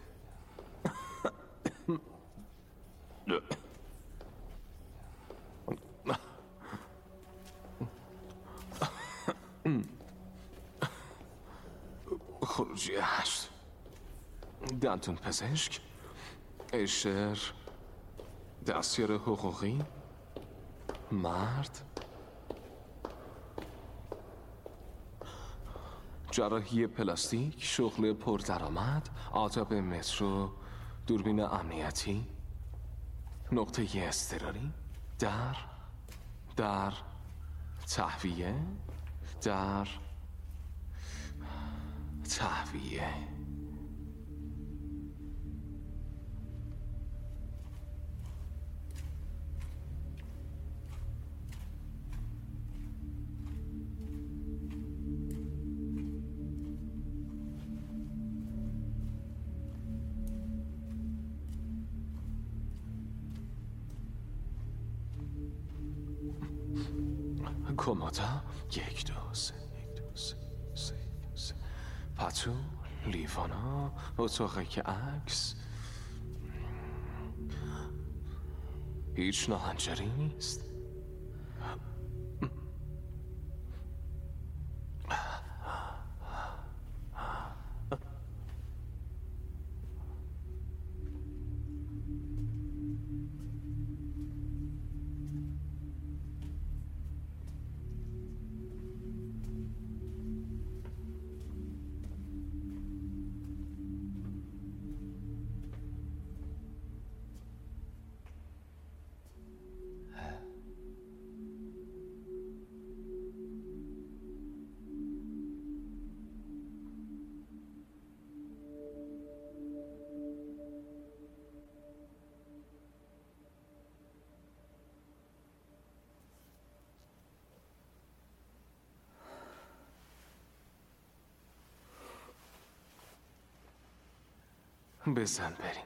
خروجی هشت. دندون پزشک، اشتر، دستیار حقوقی، مرد، جراحی پلاستیک، شغل پردرآمد، آداب مترو، دوربین امنیتی، نقطه اضطراری، در در تهویه، در تهویه. کمادا یک دو سه یک دو سه سه سه پتو لیوانا اتاقه که عکس هیچ ناهنجاری نیست. بزن بریم.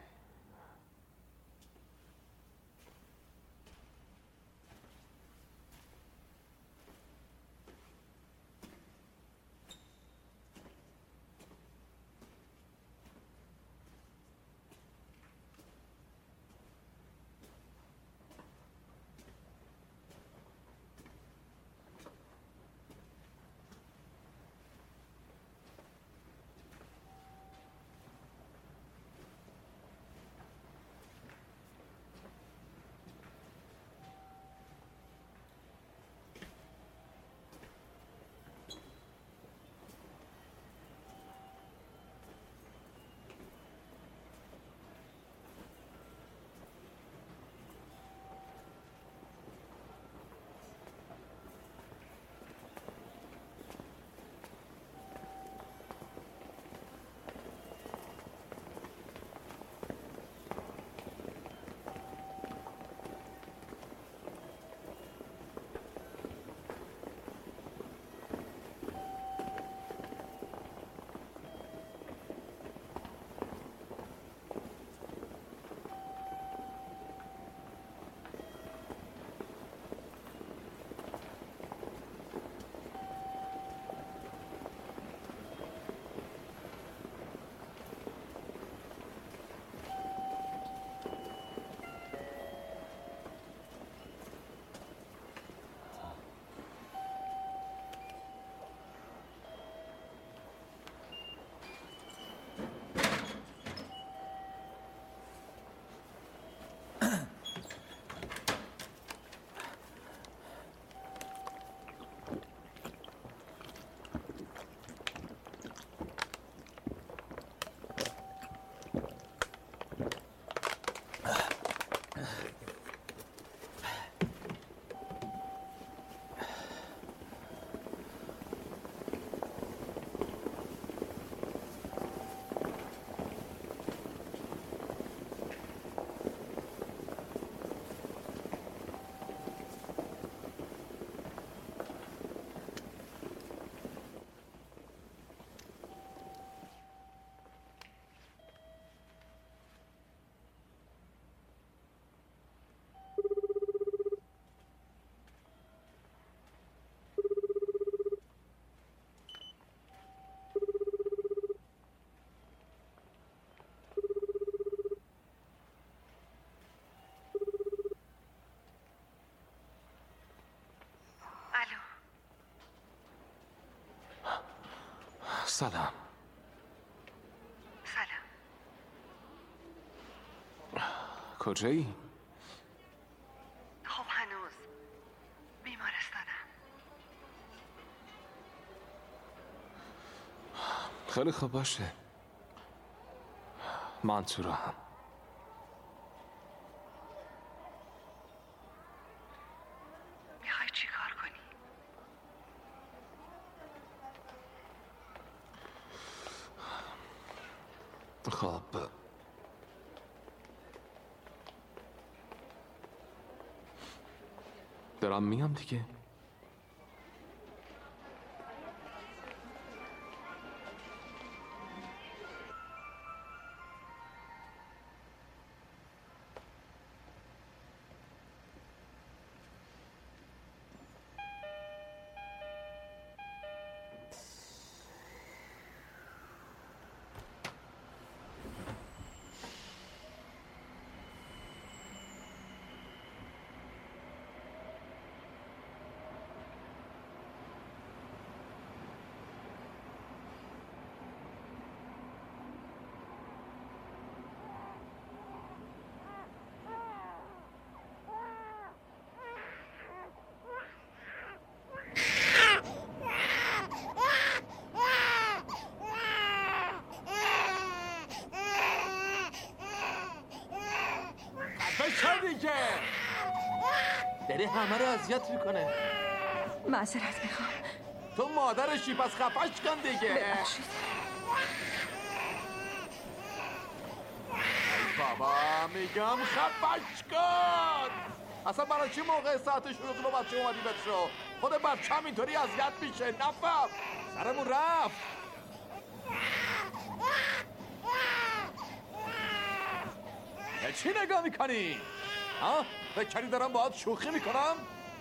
سلام. سلام. کجایی؟ خب هنوز بیمارستانم. خیلی خوب باشه. من تو راهم. میخوای چی کار کنی؟ خب دارم میام دیگه. بشن دیگه. داره همه رو اذیت میکنه. معذرت میخوام. تو مادرشی پس خفش کن دیگه. ببخشید. بابا میگم خفش کن. اصلا برای چی موقع ساعت شروع با بچه اومدی بچه؟ خود بچه هم اینطوری اذیت میشه. نفهم سرمون رفت. به چی نگاه میکنی؟ ها؟ فکری دارم باهات شوخی میکنم؟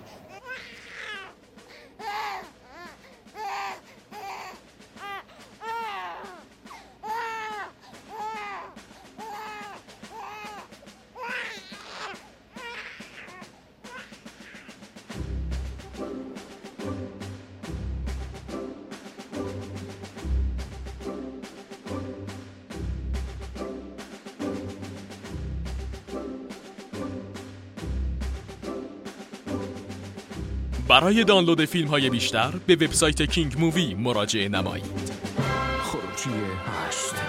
برای دانلود فیلم های بیشتر به وبسایت کینگ مووی مراجعه نمایید. خروجی هشت